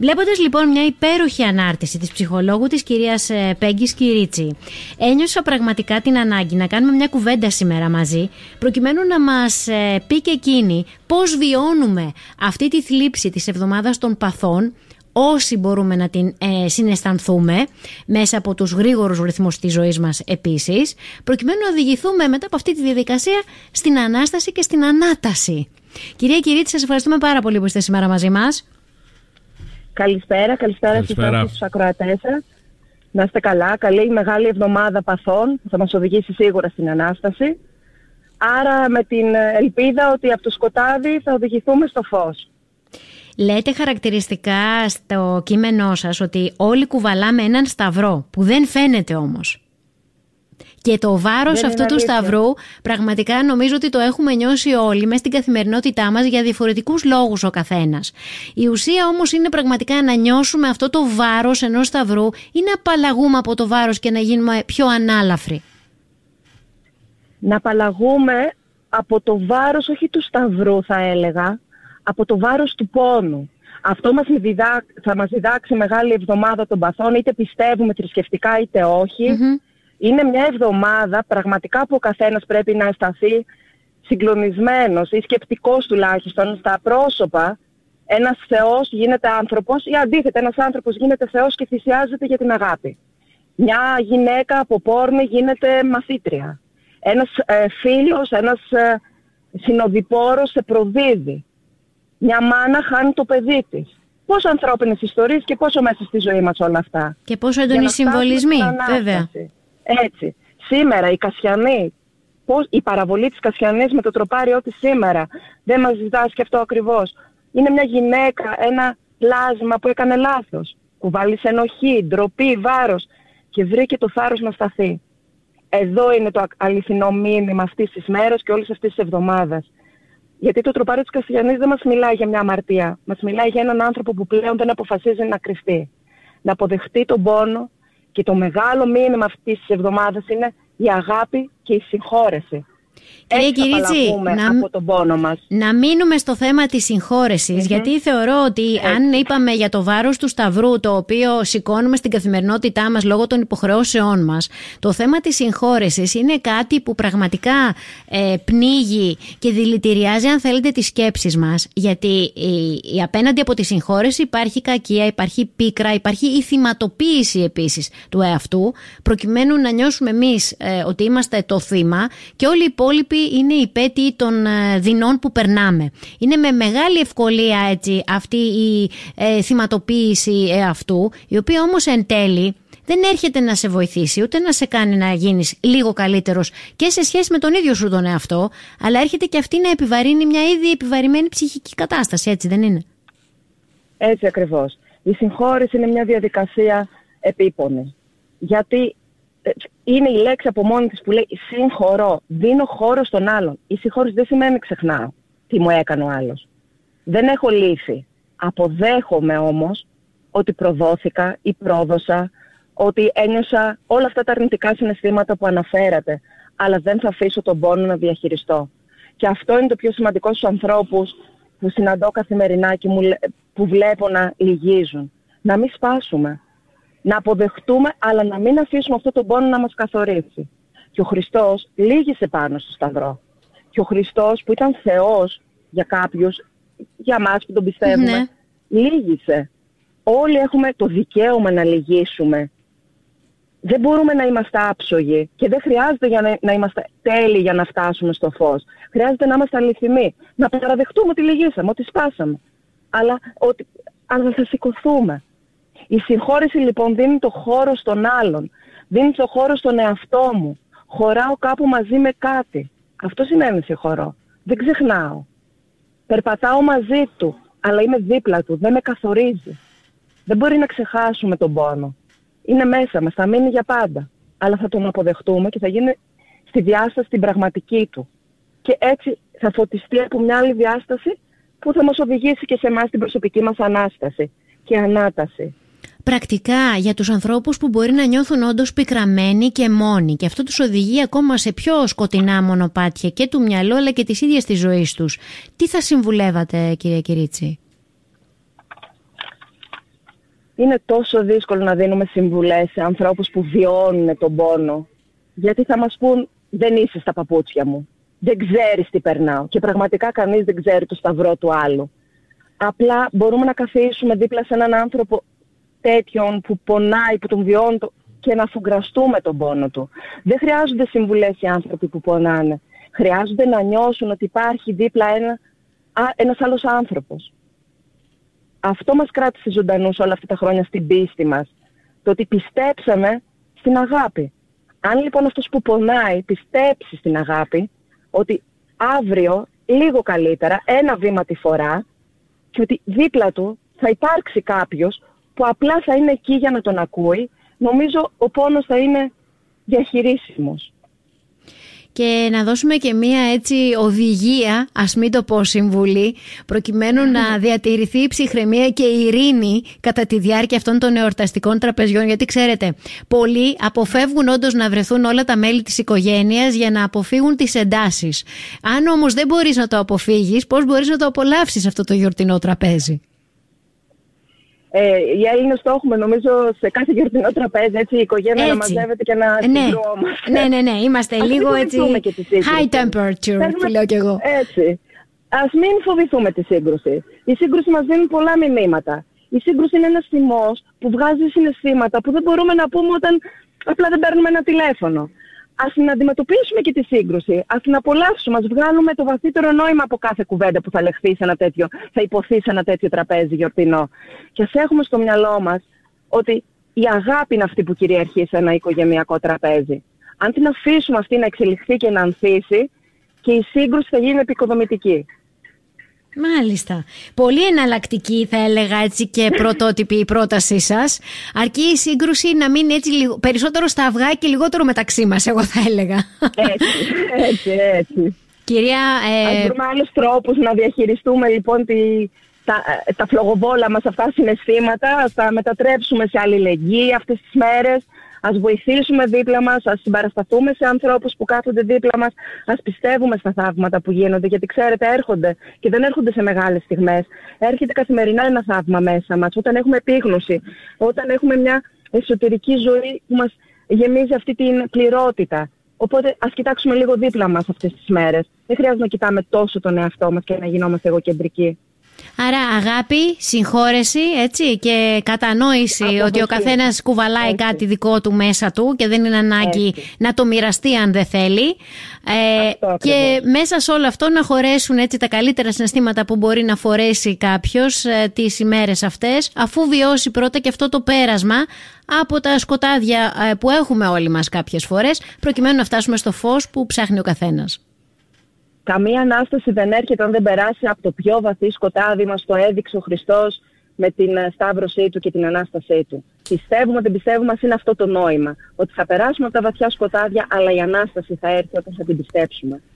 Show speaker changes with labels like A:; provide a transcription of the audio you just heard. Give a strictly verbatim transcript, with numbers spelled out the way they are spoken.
A: Βλέποντας λοιπόν μια υπέροχη ανάρτηση της ψυχολόγου της κυρίας Πέγγις Κυρίτσι, ένιωσα πραγματικά την ανάγκη να κάνουμε μια κουβέντα σήμερα μαζί, προκειμένου να μας πει και εκείνη πώς βιώνουμε αυτή τη θλίψη της εβδομάδας των παθών, όσοι μπορούμε να την ε, συναισθανθούμε μέσα από τους γρήγορους ρυθμούς της ζωής μας επίσης, προκειμένου να οδηγηθούμε μετά από αυτή τη διαδικασία στην Ανάσταση και στην Ανάταση. Κυρία Κυρίτσι, σας ευχαριστούμε πάρα πολύ που είστε σήμερα μαζί μας.
B: Καλησπέρα, καλησπέρα στους ακροατές σας. Να είστε καλά, καλή μεγάλη εβδομάδα παθών που θα μας οδηγήσει σίγουρα στην Ανάσταση. Άρα με την ελπίδα ότι από το σκοτάδι θα οδηγηθούμε στο φως.
A: Λέτε χαρακτηριστικά στο κείμενό σας ότι όλοι κουβαλάμε έναν σταυρό που δεν φαίνεται όμως. Και το βάρος
B: δεν
A: αυτού του σταυρού πραγματικά νομίζω ότι το έχουμε νιώσει όλοι μέσα στην καθημερινότητά μας για διαφορετικούς λόγους ο καθένας. Η ουσία όμως είναι πραγματικά να νιώσουμε αυτό το βάρος ενός σταυρού ή να απαλλαγούμε από το βάρος και να γίνουμε πιο ανάλαφροι.
B: Να απαλλαγούμε από το βάρος όχι του σταυρού θα έλεγα, από το βάρος του πόνου. Αυτό μας διδά, θα μας διδάξει μεγάλη εβδομάδα των παθών, είτε πιστεύουμε θρησκευτικά είτε όχι. Mm-hmm. Είναι μια εβδομάδα πραγματικά που ο καθένας πρέπει να αισθανθεί συγκλονισμένος ή σκεπτικός τουλάχιστον στα πρόσωπα. Ένας Θεός γίνεται άνθρωπος ή αντίθετα ένας άνθρωπος γίνεται Θεός και θυσιάζεται για την αγάπη. Μια γυναίκα από πόρνη γίνεται μαθήτρια. Ένας ε, φίλος, ένας ε, συνοδοιπόρος σε προδίδει. Μια μάνα χάνει το παιδί της. Πόσο ανθρώπινες ιστορίες και πόσο μέσα στη ζωή μας όλα αυτά.
A: Και πόσο έντονοι συμβολισμοί, βέβαια.
B: Έτσι. Σήμερα η Κασιανή, πώς, η παραβολή της Κασιανής με το τροπάριό της σήμερα δεν μας διδάσκει αυτό ακριβώς. Είναι μια γυναίκα, ένα πλάσμα που έκανε λάθος. Κουβάλισε ενοχή, ντροπή, βάρος και βρήκε το θάρρος να σταθεί. Εδώ είναι το αληθινό μήνυμα αυτής της μέρας και όλης αυτής της εβδομάδας. Γιατί το τροπάριο της Κασιανής δεν μας μιλάει για μια αμαρτία. Μας μιλάει για έναν άνθρωπο που πλέον δεν αποφασίζει να κρυφτεί. Να αποδεχτεί τον πόνο και το μεγάλο μήνυμα αυτής της εβδομάδας είναι η αγάπη και η συγχώρεση.
A: Κυρία Κυρίτσι, να,
B: από τον πόνο μας.
A: να μείνουμε στο θέμα της συγχώρεσης, mm-hmm. γιατί θεωρώ ότι Έτσι. αν είπαμε για το βάρος του σταυρού, το οποίο σηκώνουμε στην καθημερινότητά μας λόγω των υποχρεώσεών μας, το θέμα της συγχώρεσης είναι κάτι που πραγματικά ε, πνίγει και δηλητηριάζει, αν θέλετε, τις σκέψεις μας, γιατί η, η, απέναντι από τη συγχώρεση υπάρχει κακία, υπάρχει πίκρα, υπάρχει η θυματοποίηση επίσης του εαυτού, προκειμένου να νιώσουμε εμείς ε, ότι είμαστε το θύμα και όλοι οι υπόλοιποι είναι υπέτειοι των δεινών που περνάμε. Είναι με μεγάλη ευκολία έτσι αυτή η ε, θυματοποίηση εαυτού, η οποία όμως εν τέλει δεν έρχεται να σε βοηθήσει, ούτε να σε κάνει να γίνεις λίγο καλύτερος και σε σχέση με τον ίδιο σου τον εαυτό, αλλά έρχεται και αυτή να επιβαρύνει μια ήδη επιβαρημένη ψυχική κατάσταση, έτσι δεν είναι?
B: Έτσι ακριβώς. Η συγχώρεση είναι μια διαδικασία επίπονη. Γιατί είναι η λέξη από μόνη της που λέει συγχωρώ, δίνω χώρο στον άλλον. Η συγχώρεση δεν σημαίνει ξεχνάω τι μου έκανε ο άλλος. Δεν έχω λύθει. Αποδέχομαι όμως ότι προδόθηκα ή πρόδωσα, ότι ένιωσα όλα αυτά τα αρνητικά συναισθήματα που αναφέρατε, αλλά δεν θα αφήσω τον πόνο να διαχειριστώ. Και αυτό είναι το πιο σημαντικό στους ανθρώπους που συναντώ καθημερινά και που βλέπω να λυγίζουν. Να μην σπάσουμε. Να αποδεχτούμε, αλλά να μην αφήσουμε αυτό τον πόνο να μας καθορίσει. Και ο Χριστός λύγησε πάνω στο σταυρό. Και ο Χριστός που ήταν Θεός για κάποιους, για μας που τον πιστεύουμε, ναι. λύγησε. Όλοι έχουμε το δικαίωμα να λυγίσουμε. Δεν μπορούμε να είμαστε άψογοι και δεν χρειάζεται για να, να είμαστε τέλειοι για να φτάσουμε στο φως. Χρειάζεται να είμαστε αληθινοί. Να παραδεχτούμε ότι λυγίσαμε, ότι σπάσαμε. Αλλά, ότι, αλλά θα σηκωθούμε. Η συγχώρεση λοιπόν δίνει το χώρο στον άλλον. Δίνει το χώρο στον εαυτό μου. Χωράω κάπου μαζί με κάτι. Αυτό σημαίνει συγχωρώ. Δεν ξεχνάω. Περπατάω μαζί του, αλλά είμαι δίπλα του. Δεν με καθορίζει. Δεν μπορεί να ξεχάσουμε τον πόνο. Είναι μέσα μας, θα μείνει για πάντα. Αλλά θα τον αποδεχτούμε και θα γίνει στη διάσταση την πραγματική του. Και έτσι θα φωτιστεί από μια άλλη διάσταση που θα μας οδηγήσει και σε εμάς την προσωπική μας Ανάσταση και Ανάταση.
A: Πρακτικά για τους ανθρώπους που μπορεί να νιώθουν όντως πικραμένοι και μόνοι, και αυτό τους οδηγεί ακόμα σε πιο σκοτεινά μονοπάτια και του μυαλού αλλά και της ίδιας της ζωής τους. Τι θα συμβουλεύατε, κυρία Κυρίτσι?
B: είναι τόσο δύσκολο να δίνουμε συμβουλές σε ανθρώπους που βιώνουν τον πόνο. Γιατί θα μας πούν, δεν είσαι στα παπούτσια μου. Δεν ξέρεις τι περνάω. Και πραγματικά κανείς δεν ξέρει το σταυρό του άλλου. Απλά μπορούμε να καθίσουμε δίπλα σε έναν άνθρωπο τέτοιον που πονάει, που τον βιώνει και να αφουγκραστούμε τον πόνο του. Δεν χρειάζονται συμβουλές οι άνθρωποι που πονάνε. Χρειάζονται να νιώσουν ότι υπάρχει δίπλα ένα, ένας άλλος άνθρωπος. Αυτό μας κράτησε ζωντανούς όλα αυτά τα χρόνια στην πίστη μας. Το ότι πιστέψαμε στην αγάπη. Αν λοιπόν αυτός που πονάει πιστέψει στην αγάπη, ότι αύριο λίγο καλύτερα, ένα βήμα τη φορά, και ότι δίπλα του θα υπάρξει κάποιος που απλά θα είναι εκεί για να τον ακούει, νομίζω ο πόνος θα είναι διαχειρίσιμος.
A: Και να δώσουμε και μία έτσι οδηγία, ας μην το πω συμβουλή, προκειμένου να διατηρηθεί η ψυχραιμία και η ειρήνη κατά τη διάρκεια αυτών των εορταστικών τραπεζιών. Γιατί ξέρετε, πολλοί αποφεύγουν όντως να βρεθούν όλα τα μέλη της οικογένειας για να αποφύγουν τις εντάσεις. Αν όμως δεν μπορείς να το αποφύγεις, πώς μπορείς να το απολαύσεις αυτό το γιορτινό τραπέζι?
B: Ε, οι Έλληνες το έχουμε νομίζω σε κάθε γιορτινό τραπέζι, έτσι, η οικογένεια έτσι να μαζεύεται και να συγκρόμαστε.
A: Ναι, ναι, ναι, είμαστε
B: ας
A: λίγο έτσι high temperature, που λέω κι εγώ.
B: Έτσι. Ας μην φοβηθούμε τη σύγκρουση. Η σύγκρουση μας δίνει πολλά μηνύματα. Η σύγκρουση είναι ένας θυμός που βγάζει συναισθήματα που δεν μπορούμε να πούμε όταν απλά δεν παίρνουμε ένα τηλέφωνο. Ας την αντιμετωπίσουμε και τη σύγκρουση, ας την απολαύσουμε, ας βγάλουμε το βαθύτερο νόημα από κάθε κουβέντα που θα λεχθεί σε ένα τέτοιο, θα υποθεί σε ένα τέτοιο τραπέζι γιορτινό. Και ας έχουμε στο μυαλό μας ότι η αγάπη είναι αυτή που κυριαρχεί σε ένα οικογενειακό τραπέζι. Αν την αφήσουμε αυτή να εξελιχθεί και να ανθίσει, και η σύγκρουση θα γίνει επικοδομητική.
A: Μάλιστα. Πολύ εναλλακτική θα έλεγα έτσι και πρωτότυπη η πρότασή σας. Αρκεί η σύγκρουση να μείνει έτσι λίγο, περισσότερο στα αυγά και λιγότερο μεταξύ μας, εγώ θα έλεγα.
B: Έτσι, έτσι, έτσι.
A: Κυρία, ε...
B: Ας βρούμε άλλους τρόπους να διαχειριστούμε λοιπόν τη, τα, τα φλογοβόλα μας αυτά συναισθήματα, ας τα μετατρέψουμε σε αλληλεγγύη αυτές τις μέρες. Ας βοηθήσουμε δίπλα μας, ας συμπαρασταθούμε σε ανθρώπους που κάθονται δίπλα μας, ας πιστεύουμε στα θαύματα που γίνονται, γιατί ξέρετε έρχονται και δεν έρχονται σε μεγάλες στιγμές. Έρχεται καθημερινά ένα θαύμα μέσα μας, όταν έχουμε επίγνωση, όταν έχουμε μια εσωτερική ζωή που μας γεμίζει αυτή την πληρότητα. Οπότε ας κοιτάξουμε λίγο δίπλα μας αυτές τις μέρες. Δεν χρειάζεται να κοιτάμε τόσο τον εαυτό μας και να γινόμαστε εγωκεντρικοί.
A: Άρα αγάπη, συγχώρεση, έτσι, και κατανόηση από ότι ο καθένας κουβαλάει έτσι κάτι δικό του μέσα του και δεν είναι ανάγκη έτσι να το μοιραστεί αν δεν θέλει. Ε, και μέσα σε όλο αυτό να χωρέσουν έτσι τα καλύτερα συναισθήματα που μπορεί να φορέσει κάποιος ε, τις ημέρες αυτές, αφού βιώσει πρώτα και αυτό το πέρασμα από τα σκοτάδια ε, που έχουμε όλοι μας κάποιες φορές, προκειμένου να φτάσουμε στο φως που ψάχνει ο καθένας.
B: Καμία Ανάσταση δεν έρχεται αν δεν περάσει από το πιο βαθύ σκοτάδι μας, το έδειξε ο Χριστός με την σταύρωσή Του και την Ανάστασή Του. Πιστεύουμε, δεν πιστεύουμε, είναι αυτό το νόημα. Ότι θα περάσουμε από τα βαθιά σκοτάδια, αλλά η Ανάσταση θα έρθει όταν θα την πιστέψουμε.